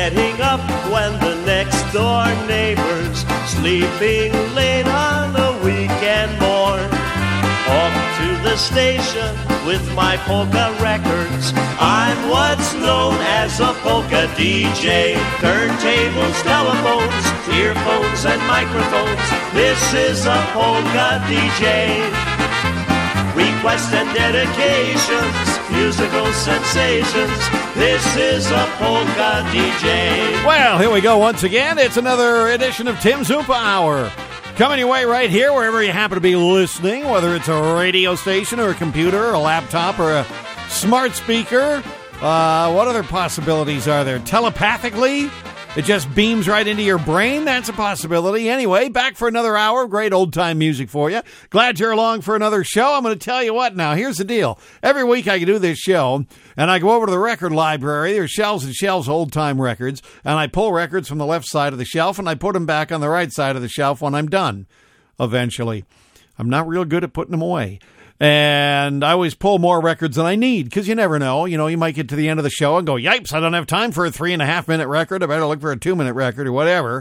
getting up when the next door neighbor's sleeping late on a weekend morn. Off to the station with my polka records. I'm what's known as a polka DJ. Turntables, telephones, earphones and microphones. This is a polka DJ. Requests and dedications, musical sensations. This is a polka DJ. Well, here we go once again. It's another edition of Tim's Oompa Hour. Coming your way right here, wherever you happen to be listening, whether it's a radio station or a computer or a laptop or a smart speaker. What other possibilities are there? Telepathically? It just beams right into your brain? That's a possibility. Anyway, back for another hour of great old-time music for you. Glad you're along for another show. I'm going to tell you what now. Here's the deal. Every week I can do this show, and I go over to the record library. There's shelves and shelves of old-time records, and I pull records from the left side of the shelf, and I put them back on the right side of the shelf when I'm done, eventually. I'm not real good at putting them away. And I always pull more records than I need, because you never know. You know, you might get to the end of the show and go, yipes, I don't have time for a 3.5-minute record. I better look for a 2-minute record or whatever.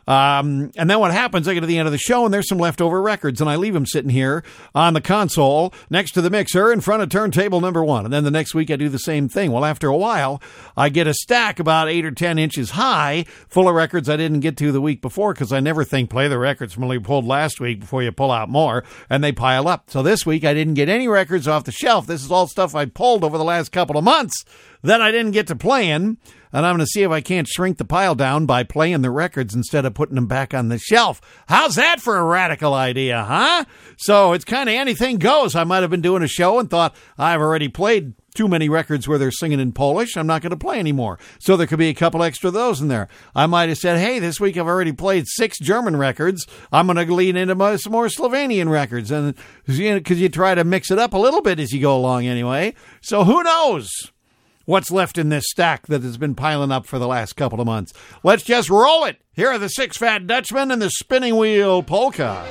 And then what happens, I get to the end of the show and there's some leftover records, and I leave them sitting here on the console next to the mixer in front of turntable number 1. And then the next week I do the same thing. Well, after a while, I get a stack about 8 or 10 inches high full of records I didn't get to the week before, because I never think play the records from what you pulled last week before you pull out more, and they pile up. So this week I didn't get any records off the shelf. This is all stuff I pulled over the last couple of months that I didn't get to playing. And I'm going to see if I can't shrink the pile down by playing the records instead of putting them back on the shelf. How's that for a radical idea, huh? So it's kind of anything goes. I might have been doing a show and thought, I've already played too many records where they're singing in Polish. I'm not going to play anymore. So there could be a couple extra of those in there. I might have said, hey, this week I've already played 6 German records. I'm going to lean into some more Slovenian records. And because you try to mix it up a little bit as you go along anyway. So who knows what's left in this stack that has been piling up for the last couple of months. Let's just roll it. Here are the 6 Fat Dutchmen and the Spinning Wheel Polka.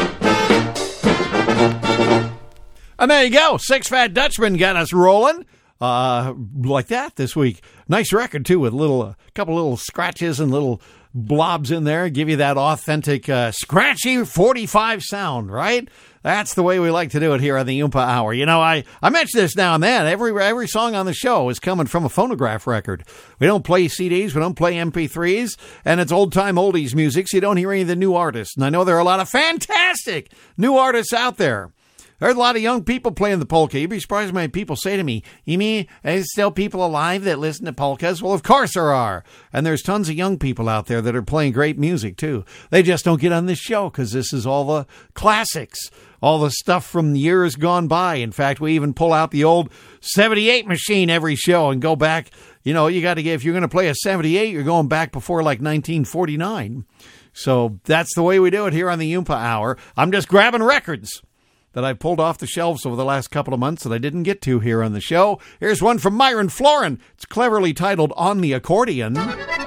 And there you go. 6 Fat Dutchmen got us rolling like that this week. Nice record, too, with a couple little scratches and little blobs in there. Give you that authentic, scratchy 45 sound, right? That's the way we like to do it here on the Oompa Hour. You know, I mention this now and then. Every song on the show is coming from a phonograph record. We don't play CDs. We don't play MP3s. And it's old-time oldies music, so you don't hear any of the new artists. And I know there are a lot of fantastic new artists out there. There's a lot of young people playing the polka. You'd be surprised how many people say to me, you mean there's still people alive that listen to polkas? Well, of course there are. And there's tons of young people out there that are playing great music, too. They just don't get on this show because this is all the classics, all the stuff from years gone by. In fact, we even pull out the old 78 machine every show and go back. You know, you got to get, if you're going to play a 78, you're going back before like 1949. So that's the way we do it here on the Oompa Hour. I'm just grabbing records that I pulled off the shelves over the last couple of months that I didn't get to here on the show. Here's one from Myron Floren. It's cleverly titled On the Accordion.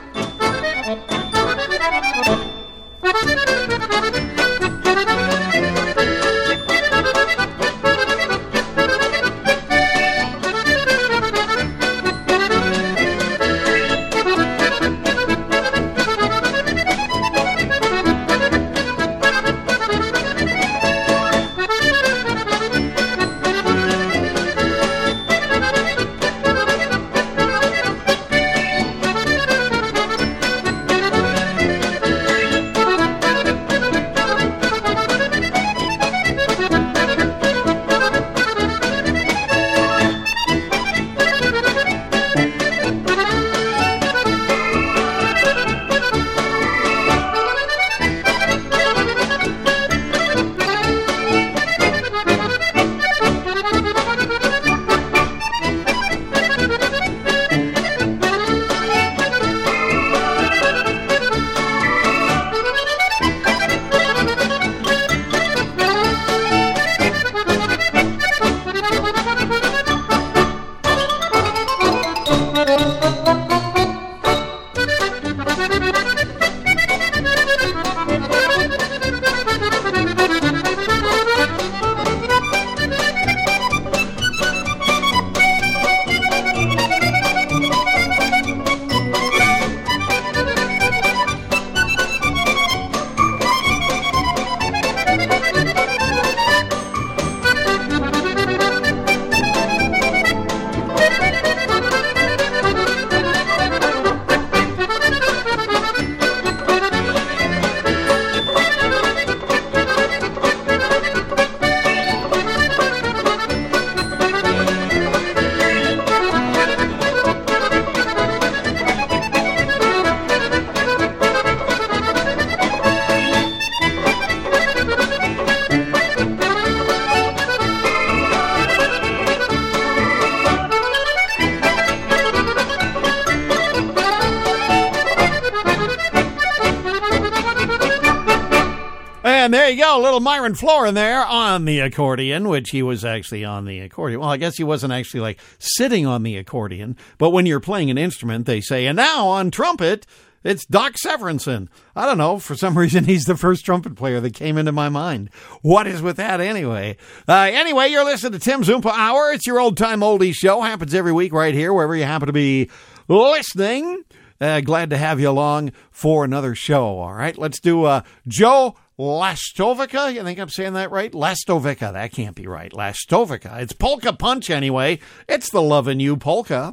And there you go, little Myron Floren there on the accordion, which he was actually on the accordion. Well, I guess he wasn't actually like sitting on the accordion, but when you're playing an instrument, they say, and now on trumpet, it's Doc Severinsen. I don't know, for some reason, he's the first trumpet player that came into my mind. What is with that anyway? Anyway, you're listening to Tim's Oompa Hour. It's your old-time oldies show. Happens every week right here, wherever you happen to be listening. Glad to have you along for another show, all right? Let's do Joe Lastovica. I think I'm saying that right? Lastovica. That can't be right. Lastovica. It's Polka Punch anyway. It's the Lovin' You Polka.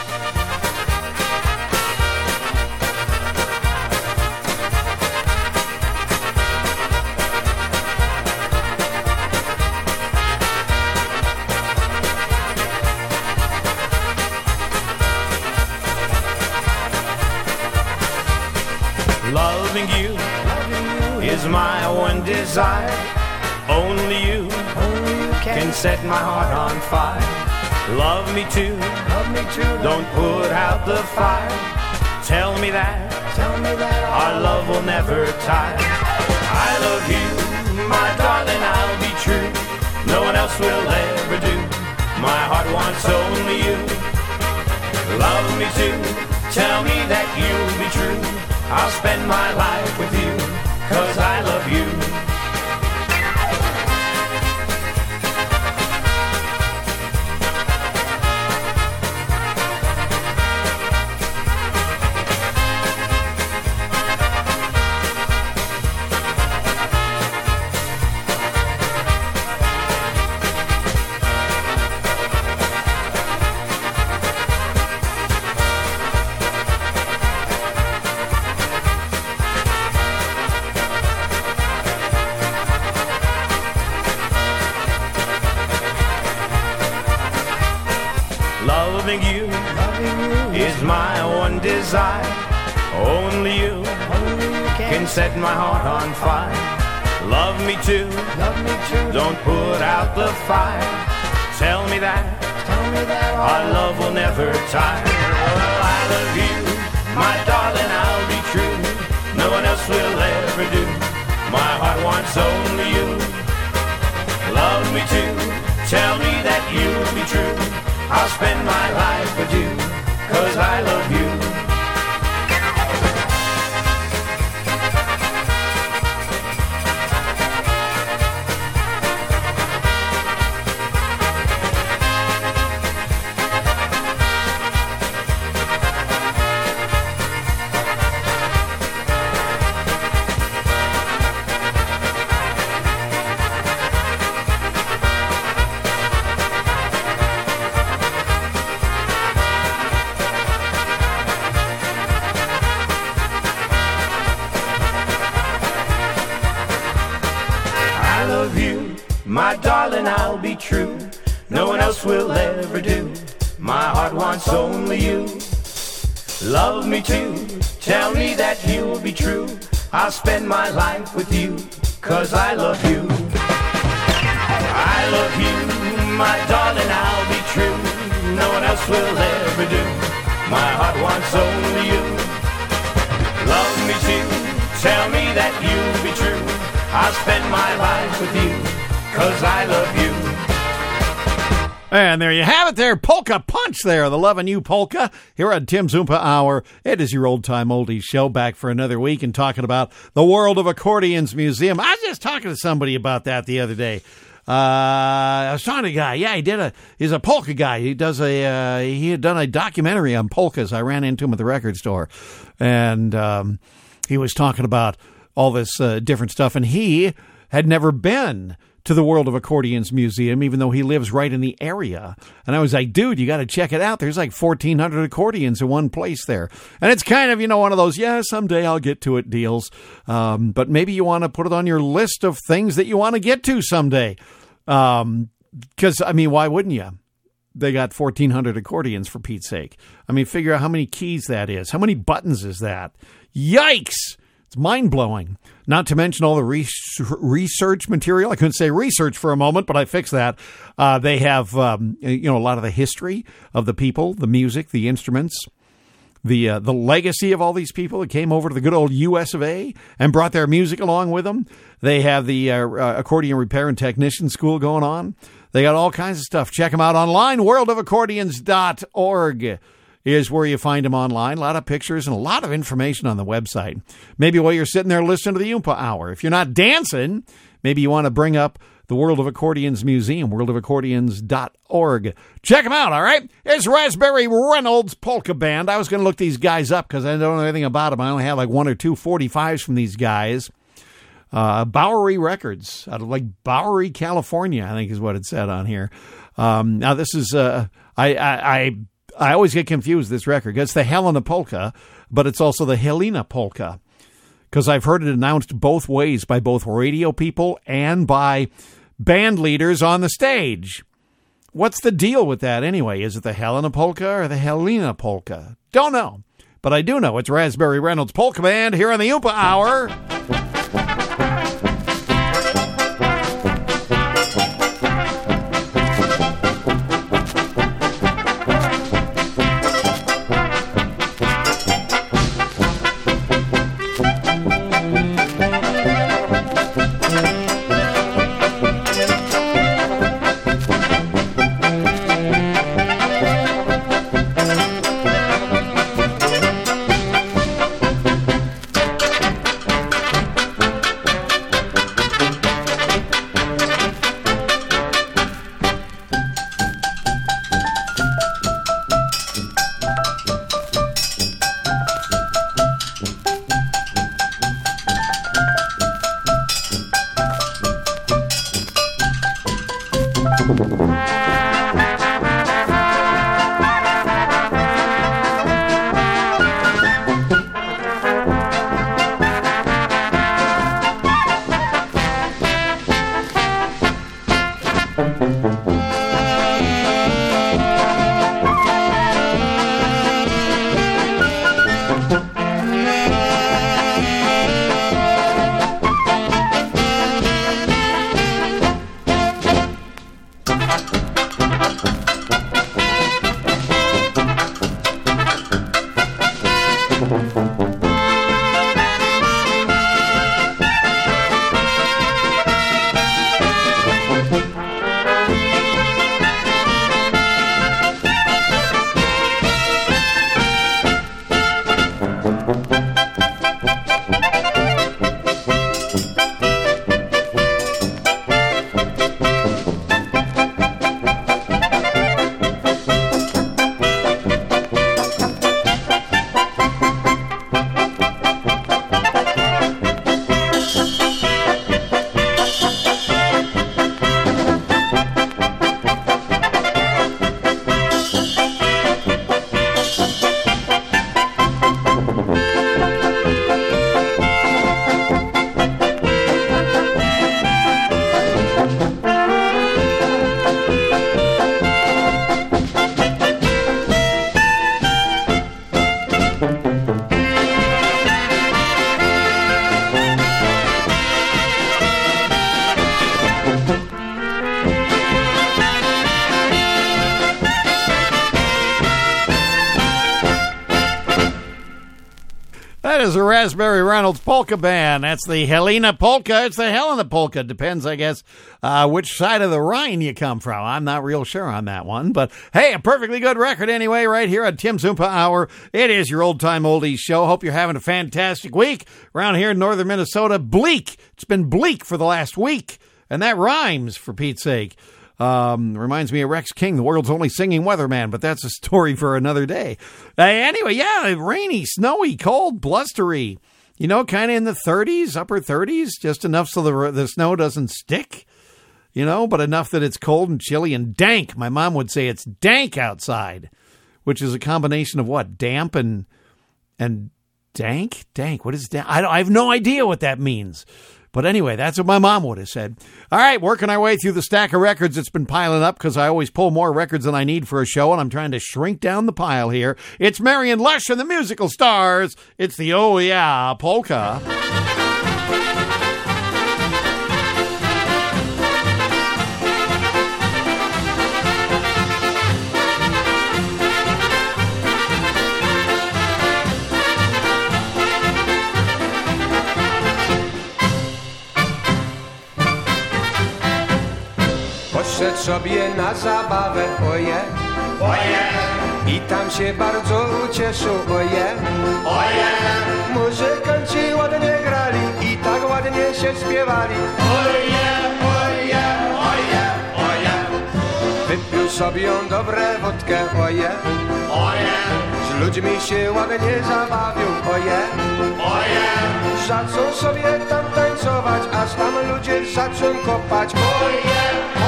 Loving you is my one desire. Only you can set my heart on fire. Love me too, don't put out the fire. Tell me that our love will never tire. I love you, my darling, I'll be true. No one else will ever do. My heart wants only you. Love me too, tell me that you'll be true. I'll spend my life with you, 'cause I love you. you is my one desire. Only you can set my heart on fire. Love me too, don't put out the fire. Tell me that our love will never tire. Well, I love you, my darling, I'll be true. No one else will ever do. My heart wants only you. Love me too, tell me that you'll be true. I'll spend my life with you, 'cause I love you. My darling, I'll be true. No one else will ever do. My heart wants only you. Love me too. Tell me that you'll be true. I'll spend my life with you, 'cause I love you. I love you, my darling, I'll be true. No one else will ever do. My heart wants only you. Love me too. Tell me that you'll be true. I'll spend my life with you, 'cause I love you. And there you have it there, Polka Punch there, the Lovin' You Polka, here on Tim's Oompa Hour. It is your old-time oldies show, back for another week and talking about the World of Accordions Museum. I was just talking to somebody about that the other day. I was talking to a guy, he's a polka guy. He had done a documentary on polkas. I ran into him at the record store, and he was talking about all this different stuff, and he had never been to the World of Accordions Museum, even though he lives right in the area. And I was like, dude, you got to check it out. There's like 1,400 accordions in one place there. And it's kind of, one of those, someday I'll get to it deals. But maybe you want to put it on your list of things that you want to get to someday. Because, why wouldn't you? They got 1,400 accordions, for Pete's sake. Figure out how many keys that is. How many buttons is that? Yikes! It's mind-blowing. Not to mention all the research material. I couldn't say research for a moment, but I fixed that. They have, a lot of the history of the people, the music, the instruments, the legacy of all these people that came over to the good old U.S. of A. and brought their music along with them. They have the Accordion Repair and Technician School going on. They got all kinds of stuff. Check them out online. worldofaccordions.org is where you find them online. A lot of pictures and a lot of information on the website. Maybe while you're sitting there listening to the Oompa Hour. If you're not dancing, maybe you want to bring up the World of Accordions Museum, worldofaccordions.org. Check them out, all right? It's Raspberry Reynolds Polka Band. I was going to look these guys up because I don't know anything about them. I only have like 1 or 2 45s from these guys. Bowery Records out of Bowery, California, I think is what it said on here. Now, this is, I always get confused, this record. It's the Helena Polka, but it's also the Helena Polka, because I've heard it announced both ways by both radio people and by band leaders on the stage. What's the deal with that anyway? Is it the Helena Polka or the Helena Polka? Don't know, but I do know it's Raspberry Reynolds Polka Band here on the Oompa Hour. That is a Raspberry Reynolds Polka Band. That's the Helena Polka. It's the Helena Polka. Depends, I guess, which side of the Rhine you come from. I'm not real sure on that one. But, hey, a perfectly good record anyway right here on Tim Zumpa Hour. It is your old-time oldies show. Hope you're having a fantastic week. Around here in northern Minnesota, bleak. It's been bleak for the last week. And that rhymes, for Pete's sake. Reminds me of Rex King, the world's only singing weatherman, but that's a story for another day. Anyway, yeah, rainy, snowy, cold, blustery, you know, kind of in the 30s, upper 30s, just enough so the snow doesn't stick, you know, but enough that it's cold and chilly and dank. My mom would say it's dank outside, which is a combination of what? Damp and dank? Dank, what is dank? I have no idea what that means. But anyway, that's what my mom would have said. All right, working our way through the stack of records that's been piling up because I always pull more records than I need for a show, and I'm trying to shrink down the pile here. It's Marion Lush and the Musical Stars. It's the Oh Yeah Polka. Poszedł sobie na zabawę, oje, oje, i tam się bardzo ucieszył, oje, oje. Muzykanci ładnie grali i tak ładnie się śpiewali, oje, oje, oje, oje. Wypił sobie on dobre wódkę, oje, oje. Z ludźmi się ładnie zabawił, oje, oje. Zaczął sobie tam tańcować, aż tam ludzie zaczą kopać, oje.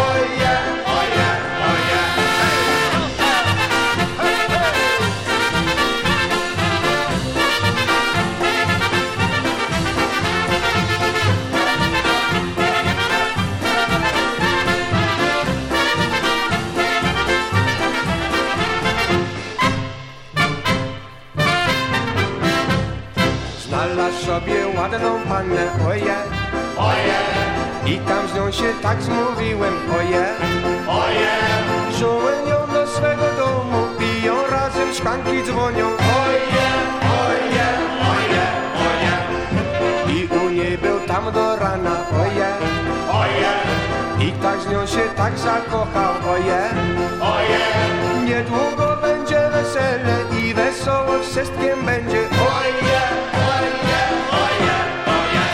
Znalazł sobie ładną pannę, oje, oje. I tam z nią się tak zmówiłem, oje, oje. Wziąłem ją do swego domu, piją razem, szklanki dzwonią, oje, oje, oje, oje. I u niej był tam do rana, oje, oje. I tak z nią się tak zakochał, oje, oje. Niedługo będzie wesele i wesoło wszystkim będzie, oje, oje, oje, oje.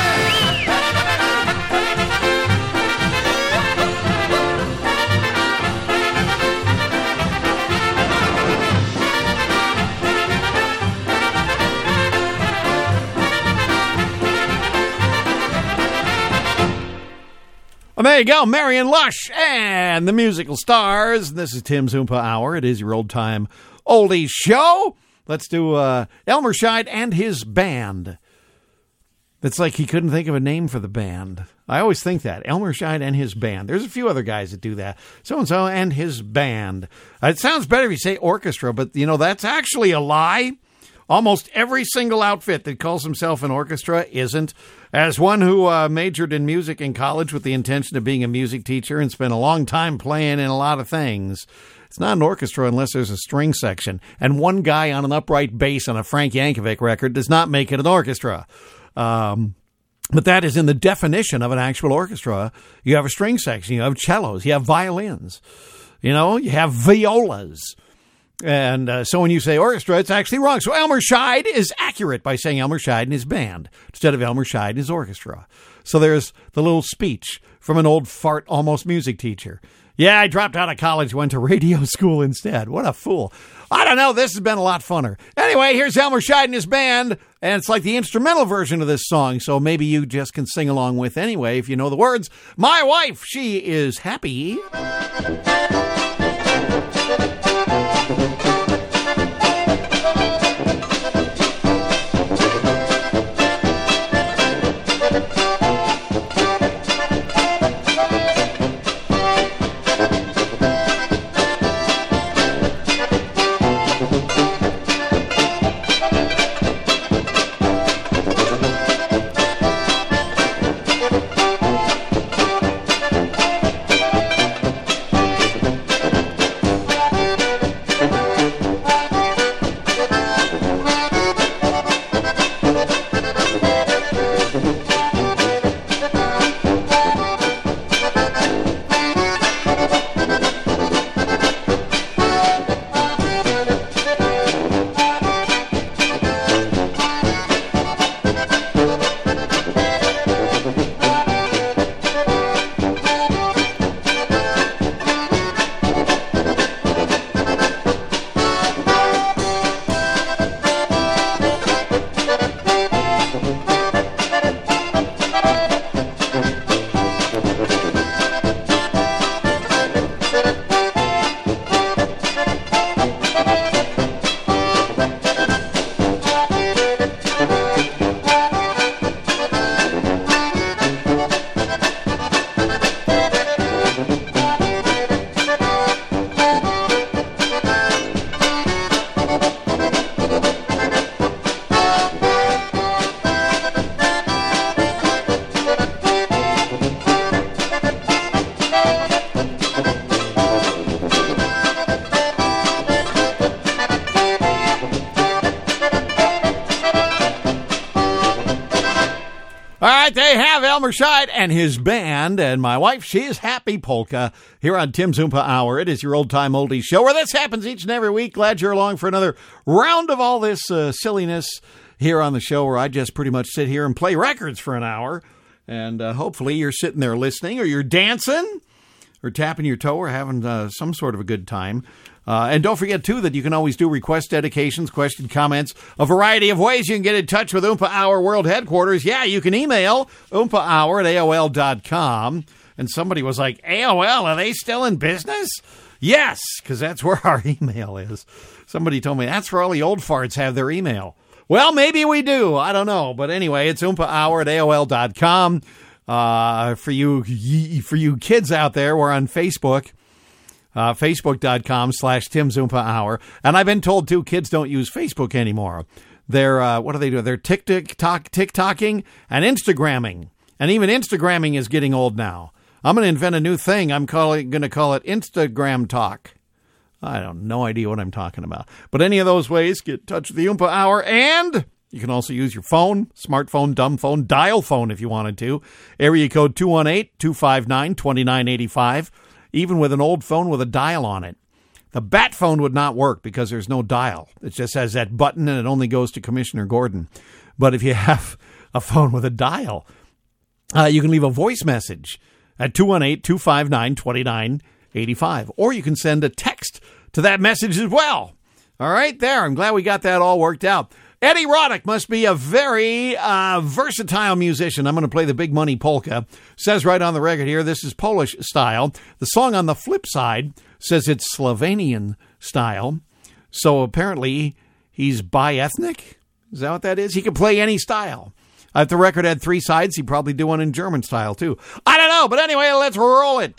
Well, there you go, Marion Lush and the Musical Stars. This is Tim Zumpa Hour. It is your old-time oldies show. Let's do Elmer Scheid and his band. It's like he couldn't think of a name for the band. I always think that. Elmer Scheid and his band. There's a few other guys that do that. So-and-so and his band. It sounds better if you say orchestra, but, you know, that's actually a lie. Almost every single outfit that calls himself an orchestra isn't. As one who majored in music in college with the intention of being a music teacher and spent a long time playing in a lot of things, it's not an orchestra unless there's a string section. And one guy on an upright bass on a Frank Yankovic record does not make it an orchestra. But that is in the definition of an actual orchestra. You have a string section, you have cellos, you have violins, you know, you have violas. And so when you say orchestra, it's actually wrong. So Elmer Scheid is accurate by saying Elmer Scheid and his band instead of Elmer Scheid and his orchestra. So there's the little speech from an old fart almost music teacher. Yeah, I dropped out of college, went to radio school instead. What a fool. I don't know. This has been a lot funner. Anyway, here's Elmer Scheid and his band, and it's like the instrumental version of this song, so maybe you just can sing along with anyway if you know the words. My wife, she is happy. right, they have Elmer Scheid and his band, and my wife, she is Happy Polka, here on Tim's Oompa Hour. It is your old-time oldies show where this happens each and every week. Glad you're along for another round of all this silliness here on the show, where I just pretty much sit here and play records for an hour, and hopefully you're sitting there listening, or you're dancing, or tapping your toe, or having some sort of a good time. And don't forget, too, that you can always do request dedications, question, comments, a variety of ways you can get in touch with Oompa Hour World Headquarters. Yeah, you can email oompahour@aol.com. And somebody was like, AOL, are they still in business? Yes, because that's where our email is. Somebody told me that's where all the old farts have their email. Well, maybe we do. I don't know. But anyway, it's oompahour@aol.com. For you kids out there, we're on Facebook. Facebook.com/Tim's Oompa Hour. And I've been told, too, kids don't use Facebook anymore. They're, what do they do? They're TikToking and Instagramming. And even Instagramming is getting old now. I'm going to invent a new thing. I'm going to call it Instagram Talk. I have no idea what I'm talking about. But any of those ways, get in touch with the Oompa Hour. And you can also use your phone, smartphone, dumb phone, dial phone if you wanted to. Area code 218-259-2985. Even with an old phone with a dial on it. The bat phone would not work because there's no dial. It just has that button and it only goes to Commissioner Gordon. But if you have a phone with a dial, you can leave a voice message at 218-259-2985. Or you can send a text to that message as well. All right, there. I'm glad we got that all worked out. Eddie Roddick must be a very versatile musician. I'm going to play the Big Money Polka. Says right on the record here, this is Polish style. The song on the flip side says it's Slovenian style. So apparently he's bi-ethnic. Is that what that is? He can play any style. If the record had 3 sides, he'd probably do one in German style too. I don't know, but anyway, let's roll it.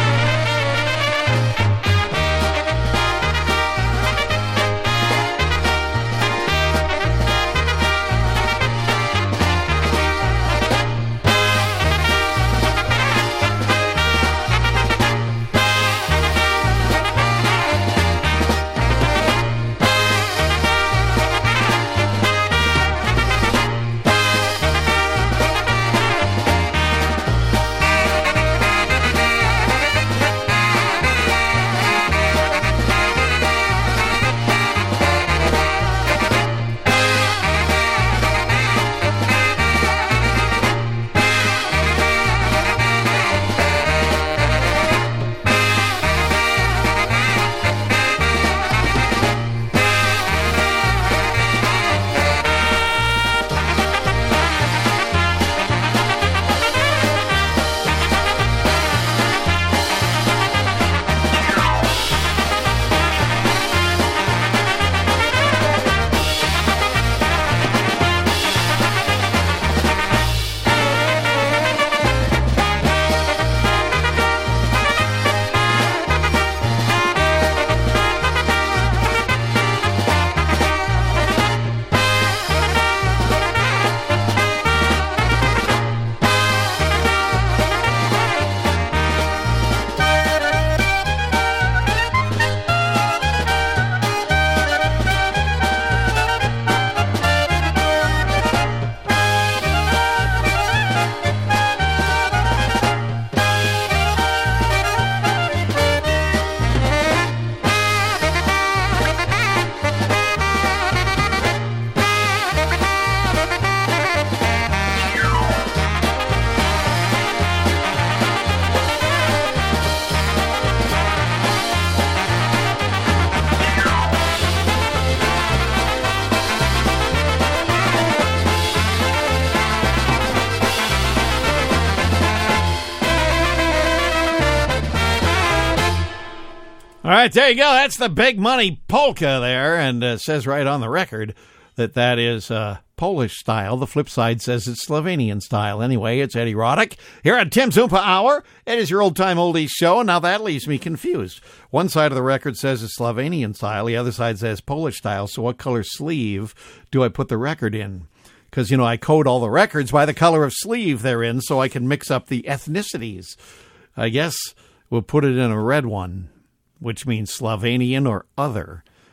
All right, there you go. That's the Big Money Polka there, and it says right on the record that is Polish style. The flip side says it's Slovenian style. Anyway, it's Eddie Roddick here on Tim's Oompa Hour. It is your old-time oldies show, and now that leaves me confused. One side of the record says it's Slovenian style. The other side says Polish style. So what color sleeve do I put the record in? Because, you know, I code all the records by the color of sleeve they're in so I can mix up the ethnicities. I guess we'll put it in a red one, which means Slovenian or other.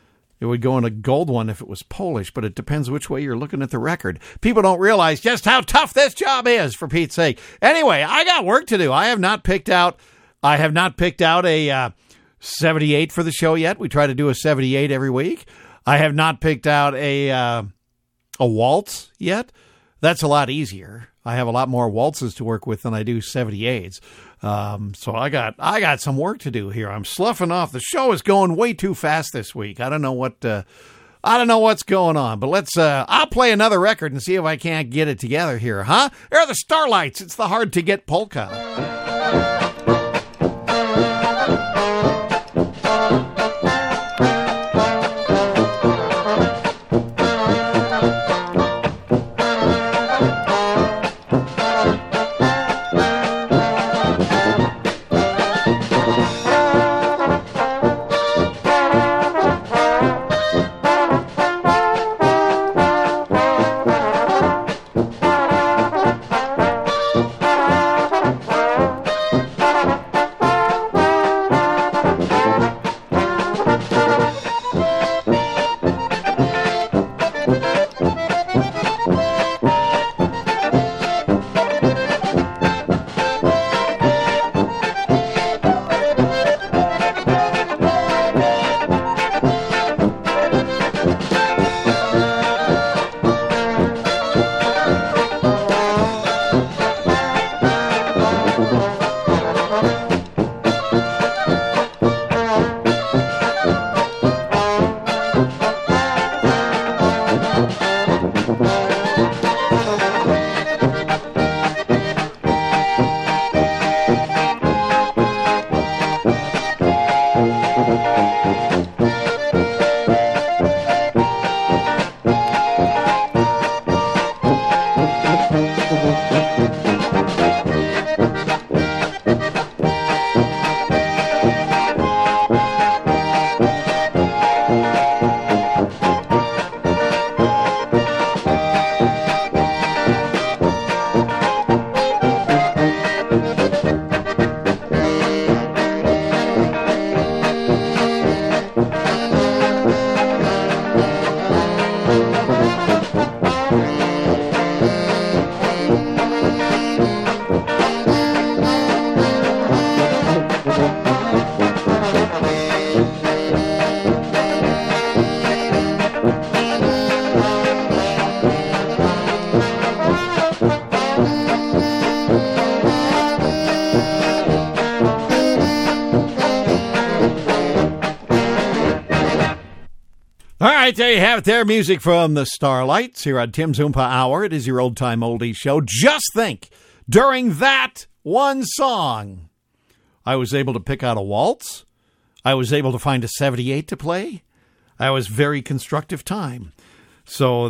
It would go in a gold one if it was Polish, but it depends which way you're looking at the record. People don't realize just how tough this job is, for Pete's sake. Anyway, I got work to do. I have not picked out a 78 for the show yet. We try to do a 78 every week. I have not picked out a waltz yet. That's a lot easier. I have a lot more waltzes to work with than I do 78s. So I got some work to do here. I'm sloughing off. The show is going way too fast this week. I don't know what's going on, but I'll play another record and see if I can't get it together here, huh? Here are the Starlights. It's the hard to get polka. All right, there you have it there. Music from the Starlights here on Tim's Oompa Hour. It is your old-time oldies show. Just think, during that one song, I was able to pick out a waltz. I was able to find a 78 to play. That was very constructive time. So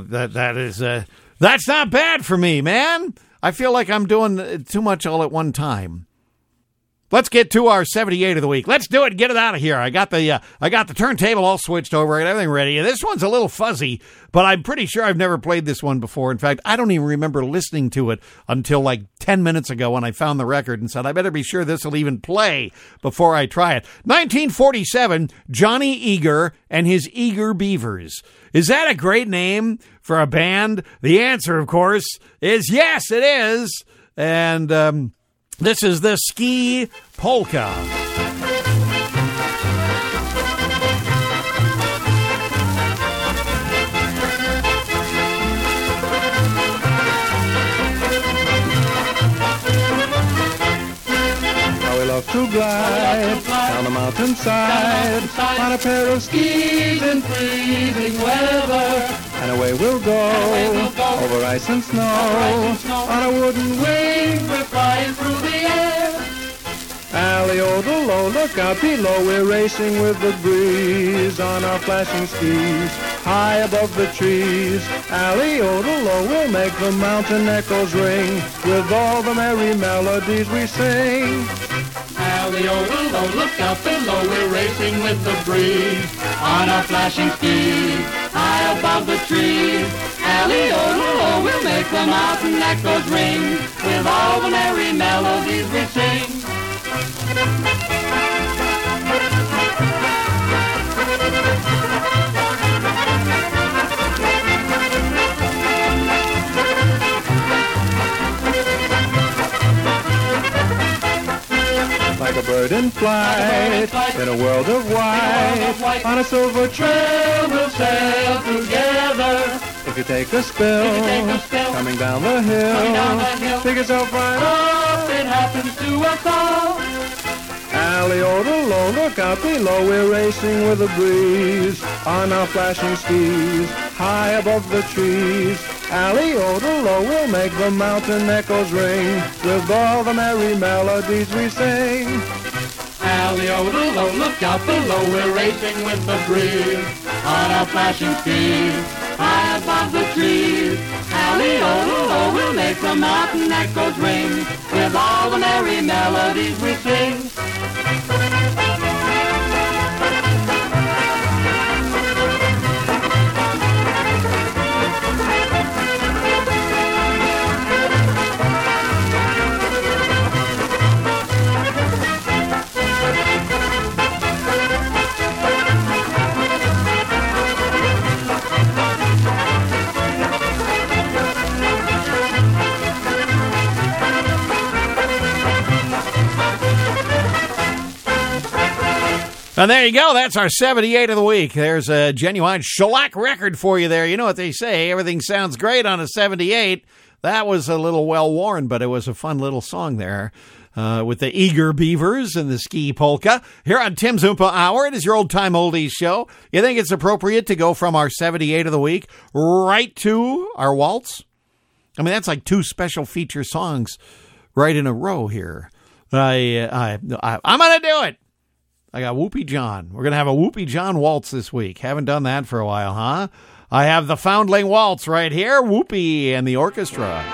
that's not bad for me, man. I feel like I'm doing too much all at one time. Let's get to our 78 of the week. Let's do it and get it out of here. I got the turntable all switched over and everything ready. This one's a little fuzzy, but I'm pretty sure I've never played this one before. In fact, I don't even remember listening to it until like 10 minutes ago when I found the record and said, I better be sure this will even play before I try it. 1947, Johnny Eager and his Eager Beavers. Is that a great name for a band? The answer, of course, is yes, it is. And, this is the Ski Polka. How we love to glide down the mountainside on a pair of skis in freezing weather. And away we'll go over ice and snow on a wooden wing. We're flying through the air. Alley-o-the-low, look out below. We're racing with the breeze on our flashing skis high above the trees. Alley-o-the-low, we'll make the mountain echoes ring with all the merry melodies we sing. Alley-o-the-low, look out below. We're racing with the breeze on our flashing skis high above the trees. Alley-o-the-low, we'll make the mountain echoes ring with all the merry melodies we sing. in flight, in a world of white, on a silver trail we'll sail together. If you take a spill, coming down the hill, pick yourself right up, it happens to us all. Alley-o-de-lo, look out below, we're racing with a breeze on our flashing skis, high above the trees. Alley-o-de-lo, we'll make the mountain echoes ring with all the merry melodies we sing. Alley-o-de-lo, look out below, we're racing with the breeze on our flashing skis, high above the trees. Alley-o-de-lo, we'll make the mountain echoes ring with all the merry melodies we sing. And there you go. That's our 78 of the week. There's a genuine shellac record for you there. You know what they say. Everything sounds great on a 78. That was a little well-worn, but it was a fun little song there with the Eager Beavers and the Ski Polka. Here on Tim's Oompa Hour, it is your old-time oldies show. You think it's appropriate to go from our 78 of the week right to our waltz? I mean, that's like two special feature songs right in a row here. I'm going to do it. I got Whoopie John. We're going to have a Whoopie John waltz this week. Haven't done that for a while, huh? I have the Foundling Waltz right here. Whoopie and the orchestra.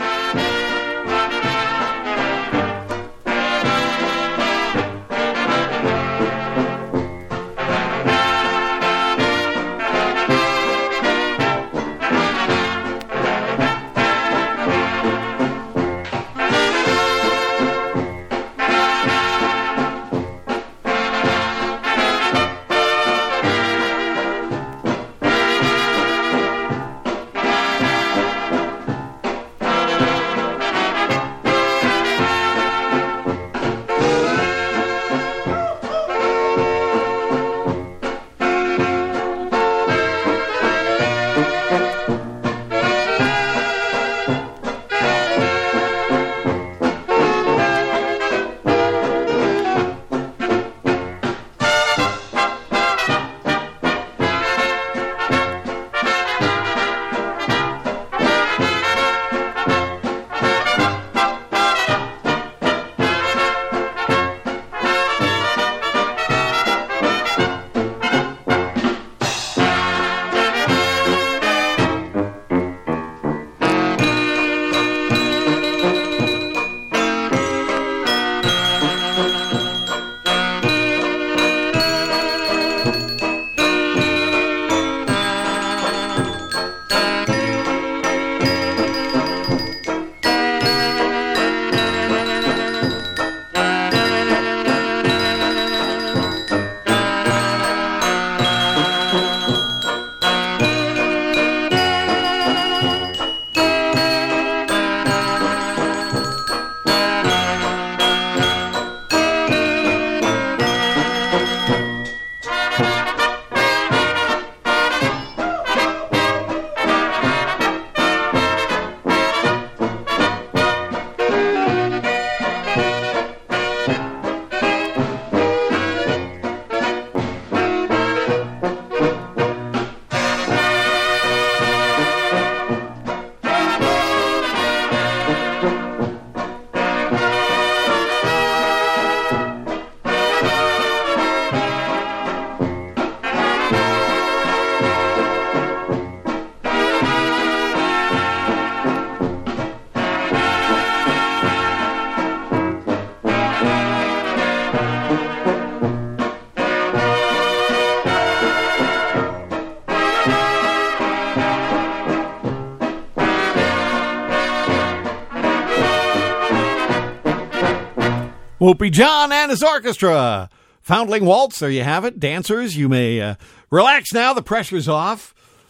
Whoopie John and his orchestra. Foundling Waltz, there you have it. Dancers, you may relax now. The pressure's off.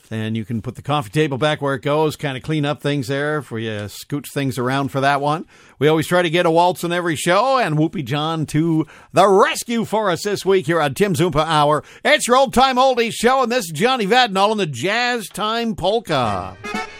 And you can put the coffee table back where it goes, kind of clean up things there for you, scooch things around for that one. We always try to get a waltz in every show, and Whoopie John to the rescue for us this week here on Tim's Oompa Hour. It's your old-time oldies show, and this is Johnny Vadnall in the Jazz Time Polka.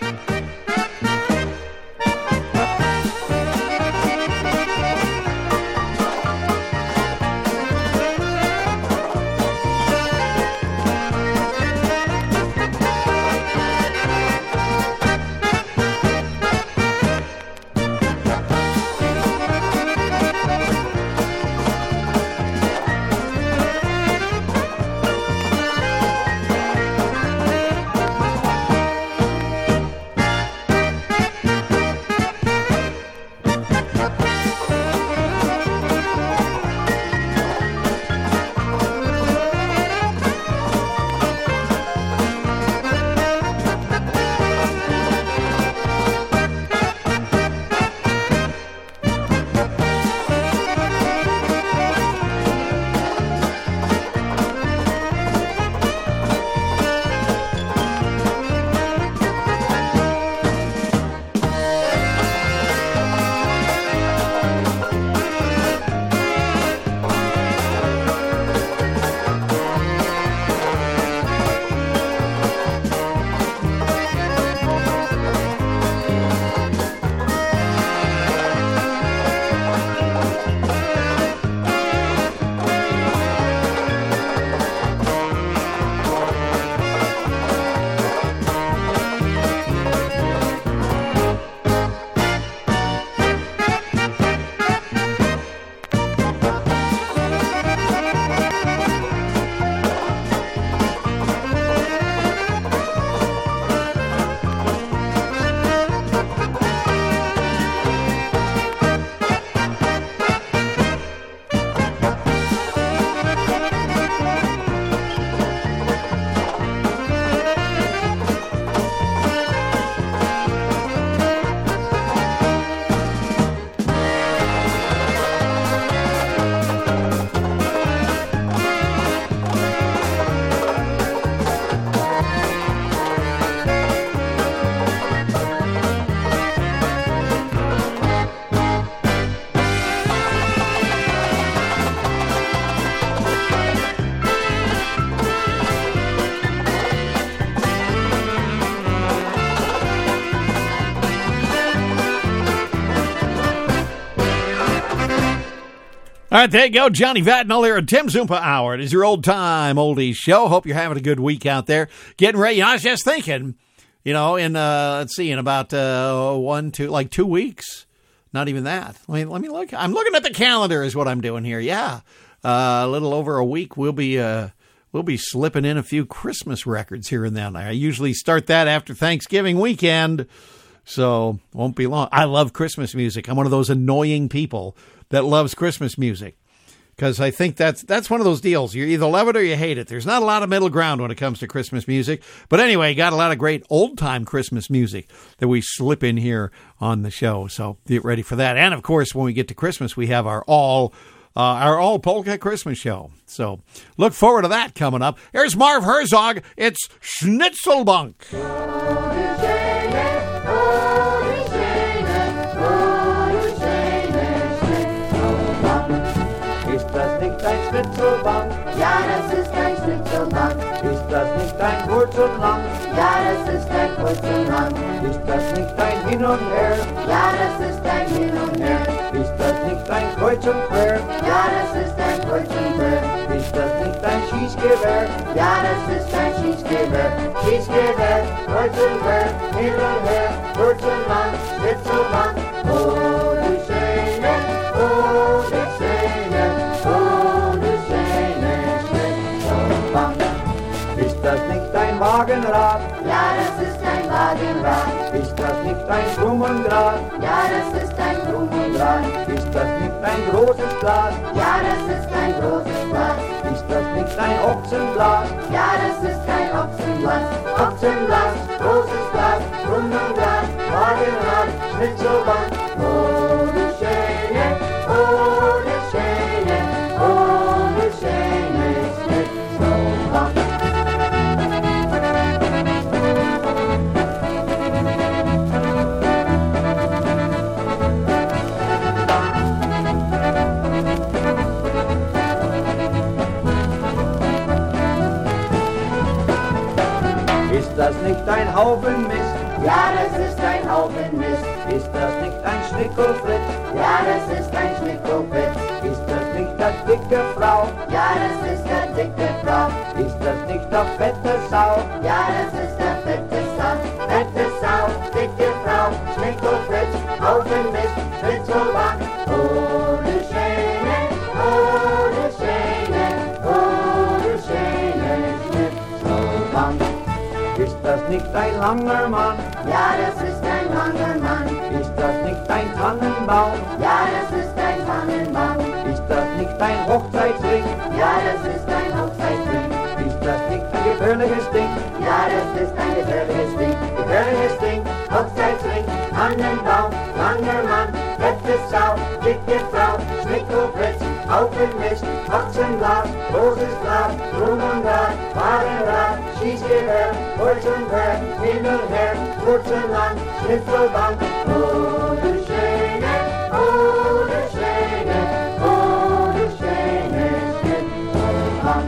All right, there you go. Johnny Vadnall here at Tim's Oompa Hour. It is your old-time oldies show. Hope you're having a good week out there. Getting ready. I was just thinking, in about 2 weeks. Not even that. Let me look. I'm looking at the calendar is what I'm doing here. Yeah. A little over a week, we'll be slipping in a few Christmas records here and there. I usually start that after Thanksgiving weekend, so won't be long. I love Christmas music. I'm one of those annoying people that loves Christmas music because I think that's one of those deals. You either love it or you hate it. There's not a lot of middle ground when it comes to Christmas music. But anyway, got a lot of great old-time Christmas music that we slip in here on the show. So get ready for that. And, of course, when we get to Christmas, we have our all polka Christmas show. So look forward to that coming up. Here's Marv Herzog. It's Schnitzelbank. Schnitzelbank, ja, das ist ein Schnitzelbank. Ist das nicht ein kurz und lang? Ja, das ist ein kurz und lang. Ist das nicht ein Hin und Her? Ja, das ist ein Hin und Her. Ist das nicht ein Kreuz und Quer? Ja, das ist ein Kreuz und Quer. Ist das nicht ein Schießgewehr? Ja, das ist ein Schießgewehr. Schießgewehr, Kreuz und Quer, Hin und Her, kurz und lang, Schnitzelbank. Oh, du Schöne, oh, du Schöne, oh, du Schöne Schnitzelbank. Ist das nicht ein Wagenrad? Ja, das ist ein Wagenrad. Ist das nicht ein Blumendraht? Ja, das ist ein Blumendraht. Ist das nicht ein großes Glas? Ja, das ist ein großes Glas. Ist das nicht ein Ochsenblas? Ja, das ist ein Ochsenblas. Ochsenblas, großes Glas, Blumendraht, Wagenrad, Schnitzelbank. Oh, du Schöne, oh, du Schöne, oh, du Schöne Schnitzelbank. Ist das nicht ein Haufen Mist? Ja, das ist ein Haufen Mist. Ist das nicht ein Schnickelfritz? Ja, das ist ein Schnickelfritz. Ist das nicht eine dicke Frau? Ja, das ist eine dicke Frau. Ist das nicht eine fette Sau? Ja, das ist eine fette Sau. Fette Sau, dicke Frau, Schnickelfritz, Haufen Mist, Schnitzelbank. Oh, du Schöne, oh, du Schöne, oh, du Schöne Schnitzelbank. Ist das nicht ein langer Mann? Ja, das ist ein langer Mann. Ist das nicht ein Tannenbaum? Ja, das ist ein Tannenbaum. Ist das nicht ein Hochzeitsring? Ja, das ist ein Hochzeitsring. Ist das nicht ein gefährliches Ding? Ja, das ist ein gefährliches Ding. Gefährliches Ding, Hochzeitsring, Tannenbaum, langer Mann, fette Sau, dicke Frau, Schnickelfritz, Haufen-Mist, Hotzenblas, großes Glas, Drum und Rad, Fahrrad, Schießgewehr, Holz und Wehr, hin und her, kurz und lang, Schnitzelbank. Oh, du Schöne, oh, du Schöne, oh, du Schöne Schnitzelbank.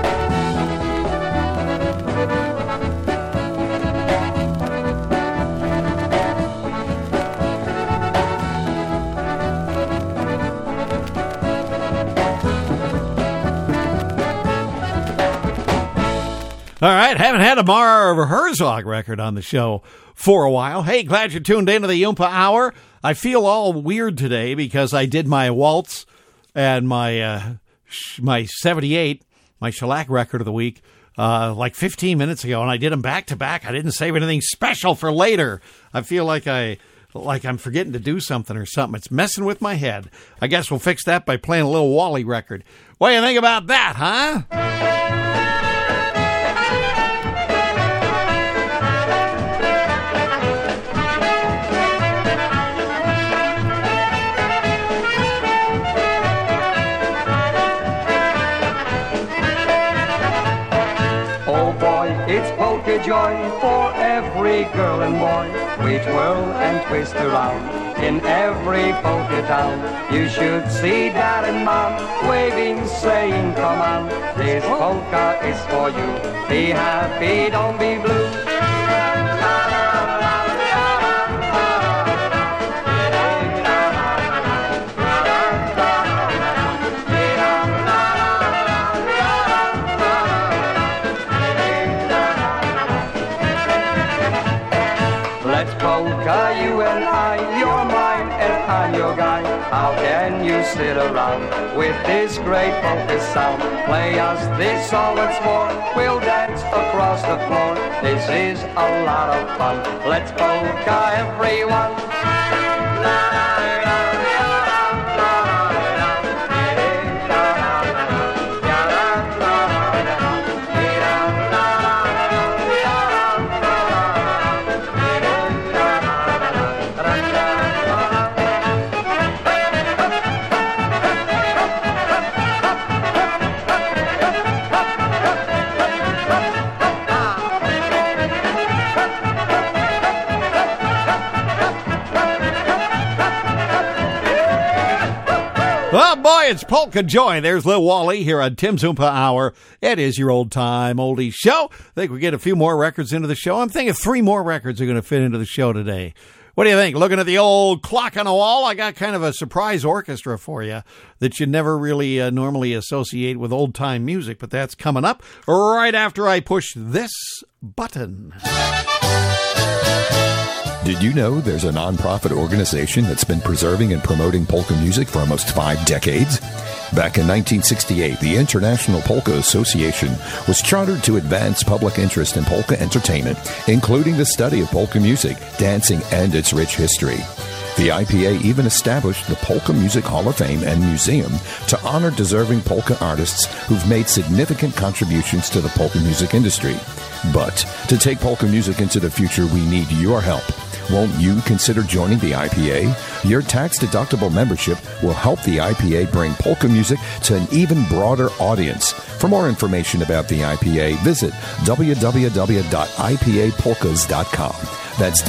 All right, haven't had a Mara Herzog record on the show for a while. Hey, glad you tuned into the Oompa Hour. I feel all weird today because I did my waltz and my 78, my shellac record of the week, like 15 minutes ago, and I did them back to back. I didn't save anything special for later. I feel like I'm forgetting to do something or something. It's messing with my head. I guess we'll fix that by playing a little Wally record. What do you think about that, huh? It's polka joy for every girl and boy. We twirl and twist around in every polka town. You should see Dad and Mom waving, saying, come on, this polka is for you. Be happy, don't be blue. You and I, you're mine and I'm your guy. How can you sit around with this great polka sound? Play us this song once more, we'll dance across the floor. This is a lot of fun, let's polka everyone. Oh, boy, it's Polka Joy. There's Lil Wally here on Tim's Oompa Hour. It is your old-time oldie show. I think we get a few more records into the show. I'm thinking 3 more records are going to fit into the show today. What do you think? Looking at the old clock on the wall, I got kind of a surprise orchestra for you that you never really normally associate with old-time music, but that's coming up right after I push this button. Did you know there's a nonprofit organization that's been preserving and promoting polka music for almost 5 decades? Back in 1968, the International Polka Association was chartered to advance public interest in polka entertainment, including the study of polka music, dancing, and its rich history. The IPA even established the Polka Music Hall of Fame and Museum to honor deserving polka artists who've made significant contributions to the polka music industry. But to take polka music into the future, we need your help. Won't you consider joining the IPA? Your tax-deductible membership will help the IPA bring polka music to an even broader audience. For more information about the IPA, visit www.ipapolkas.com. That's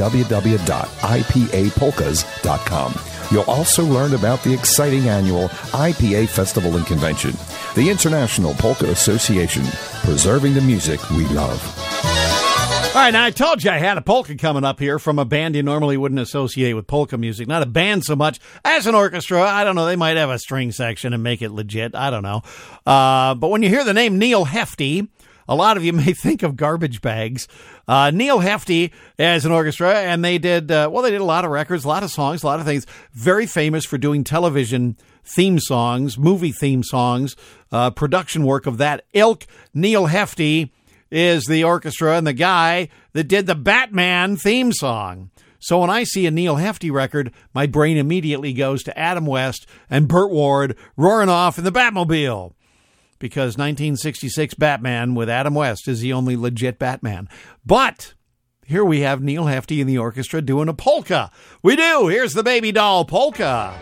www.ipapolkas.com. You'll also learn about the exciting annual IPA Festival and Convention. The International Polka Association, preserving the music we love. All right, now I told you I had a polka coming up here from a band you normally wouldn't associate with polka music. Not a band so much as an orchestra. I don't know. They might have a string section and make it legit. I don't know. But when you hear the name Neil Hefti, a lot of you may think of Garbage Bags. Neil Hefti as an orchestra, and they did, they did a lot of records, a lot of songs, a lot of things. Very famous for doing television theme songs, movie theme songs, production work of that ilk. Neil Hefti is the orchestra and the guy that did the Batman theme song. So when I see a Neil Hefti record, my brain immediately goes to Adam West and Burt Ward roaring off in the Batmobile. Because 1966 Batman with Adam West is the only legit Batman. But here we have Neil Hefti in the orchestra doing a polka. We do. Here's the Baby Doll Polka.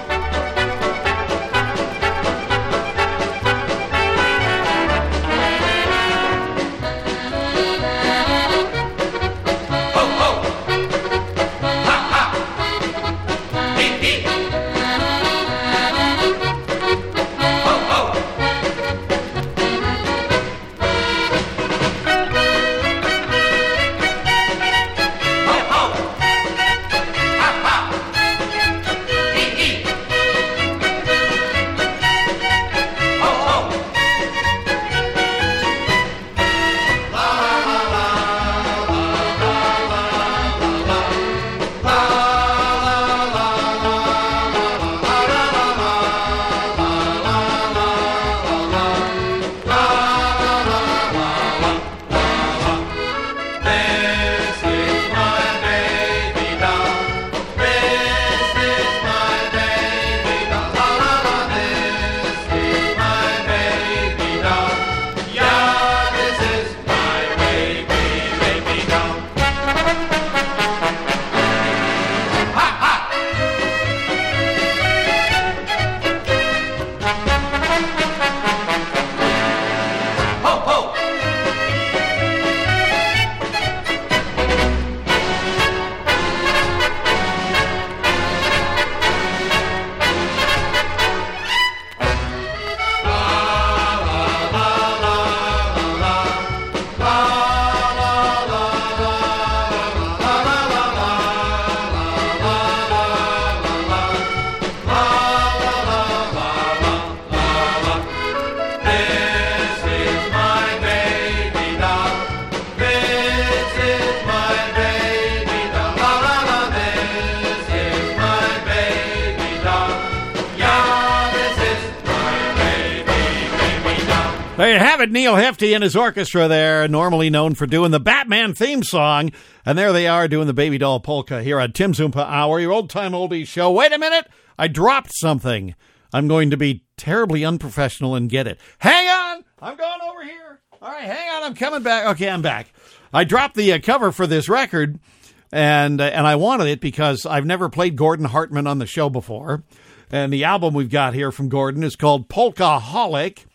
There you have it, Neil Hefti and his orchestra there, normally known for doing the Batman theme song. And there they are doing the Baby Doll Polka here on Tim's Oompa Hour, your old-time oldies show. Wait a minute, I dropped something. I'm going to be terribly unprofessional and get it. Hang on, I'm going over here. All right, hang on, I'm coming back. Okay, I'm back. I dropped the cover for this record, and I wanted it because I've never played Gordon Hartman on the show before. And the album we've got here from Gordon is called Polkaholic.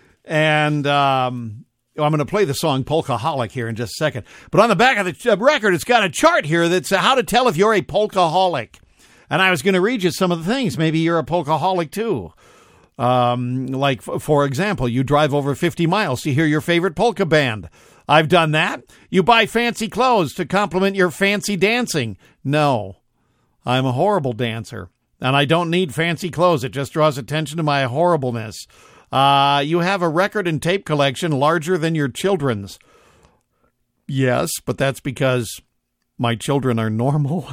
And I'm going to play the song Polkaholic here in just a second. But on the back of the record, it's got a chart here that's how to tell if you're a polkaholic. And I was going to read you some of the things. Maybe you're a polkaholic, too. Like, for example, you drive over 50 miles to hear your favorite polka band. I've done that. You buy fancy clothes to complement your fancy dancing. No, I'm a horrible dancer. And I don't need fancy clothes. It just draws attention to my horribleness. You have a record and tape collection larger than your children's. Yes, but that's because my children are normal.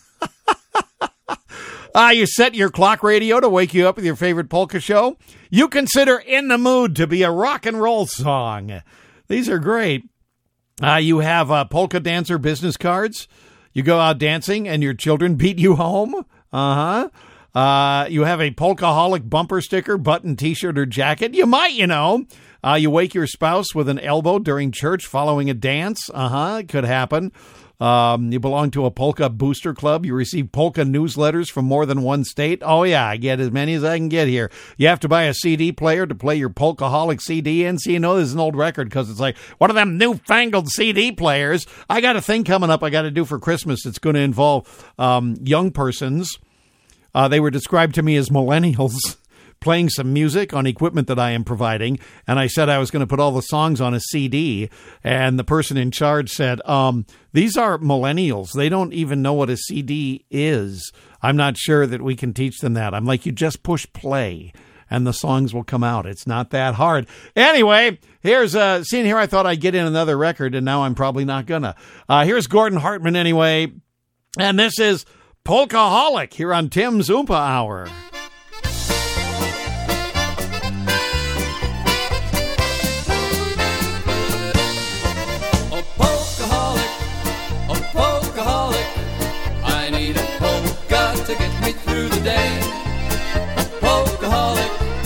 You set your clock radio to wake you up with your favorite polka show. You consider In the Mood to be a rock and roll song. These are great. You have polka dancer business cards. You go out dancing and your children beat you home. You have a Polkaholic bumper sticker, button, T-shirt, or jacket. You might, you wake your spouse with an elbow during church following a dance. It could happen. You belong to a polka booster club. You receive polka newsletters from more than one state. Oh, yeah, I get as many as I can get here. You have to buy a CD player to play your Polkaholic CD in. So you know this is an old record because it's like one of them newfangled CD players. I got a thing coming up I got to do for Christmas. It's going to involve young persons. They were described to me as millennials playing some music on equipment that I am providing, and I said I was going to put all the songs on a CD, and the person in charge said, these are millennials. They don't even know what a CD is. I'm not sure that we can teach them that. I'm like, you just push play, and the songs will come out. It's not that hard. Anyway, here's seeing here, I thought I'd get in another record, and now I'm probably not gonna. Here's Gordon Hartman anyway, and this is Polkaholic here on Tim's Oompa Hour. I need a polka to get me through the day. A polkaholic,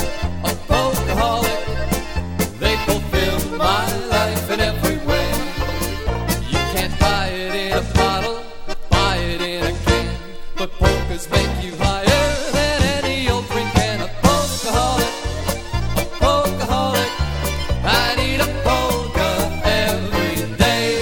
they fulfill my life in every way. You can't buy it in a bottle, buy it in a can, but polkas make you higher than any old drink can. A polkaholic, I need a polka every day.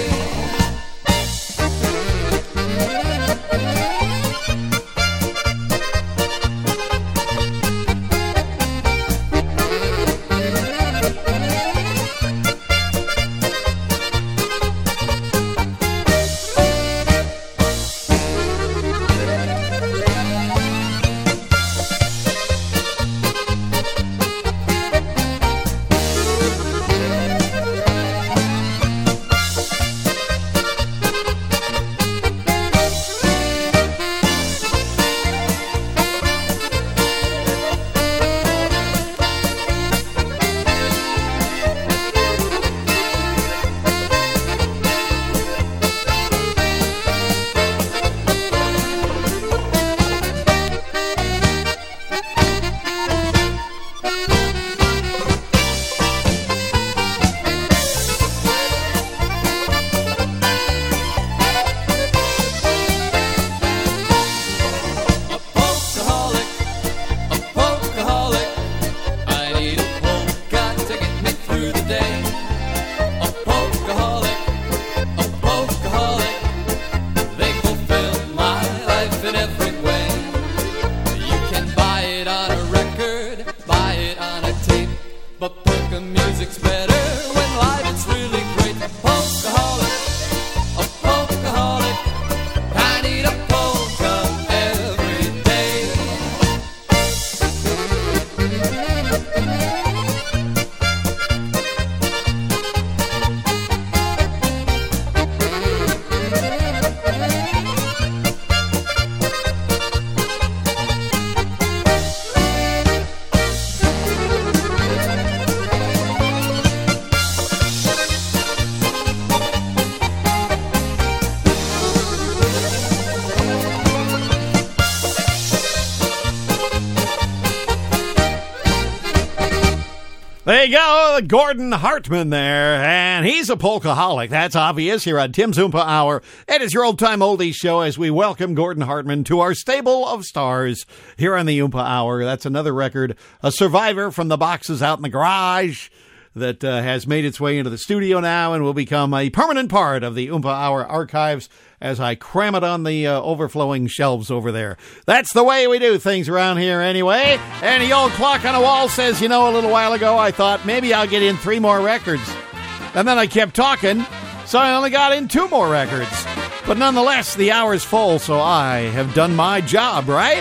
There you go, Gordon Hartman there, and he's a polkaholic. That's obvious here on Tim's Oompa Hour. It is your old-time oldies show as we welcome Gordon Hartman to our stable of stars here on the Oompa Hour. That's another record, a survivor from the boxes out in the garage that has made its way into the studio now and will become a permanent part of the Oompa Hour archives as I cram it on the overflowing shelves over there. That's the way we do things around here anyway. And the old clock on the wall says, you know, a little while ago I thought maybe I'll get in 3 more records. And then I kept talking, so I only got in 2 more records. But nonetheless, the hour's full, so I have done my job, right?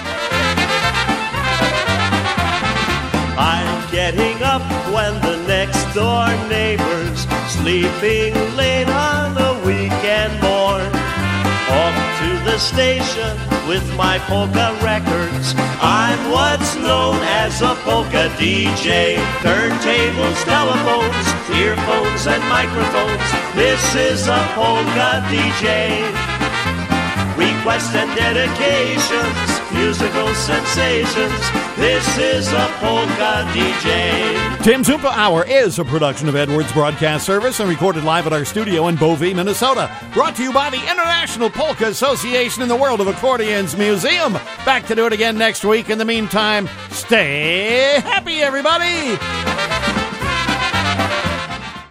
I'm getting up when the next door neighbor's sleeping late on a weekend morn. Off to the station with my polka records. I'm what's known as a polka DJ. Turntables, telephones, earphones and microphones. This is a polka DJ. Requests and dedications, musical sensations. This is a polka DJ. Tim's Oompa Hour is a production of Edwards Broadcast Service and recorded live at our studio in Bovey, Minnesota. Brought to you by the International Polka Association and the World of Accordions Museum. Back to do it again next week. In the meantime, stay happy, everybody.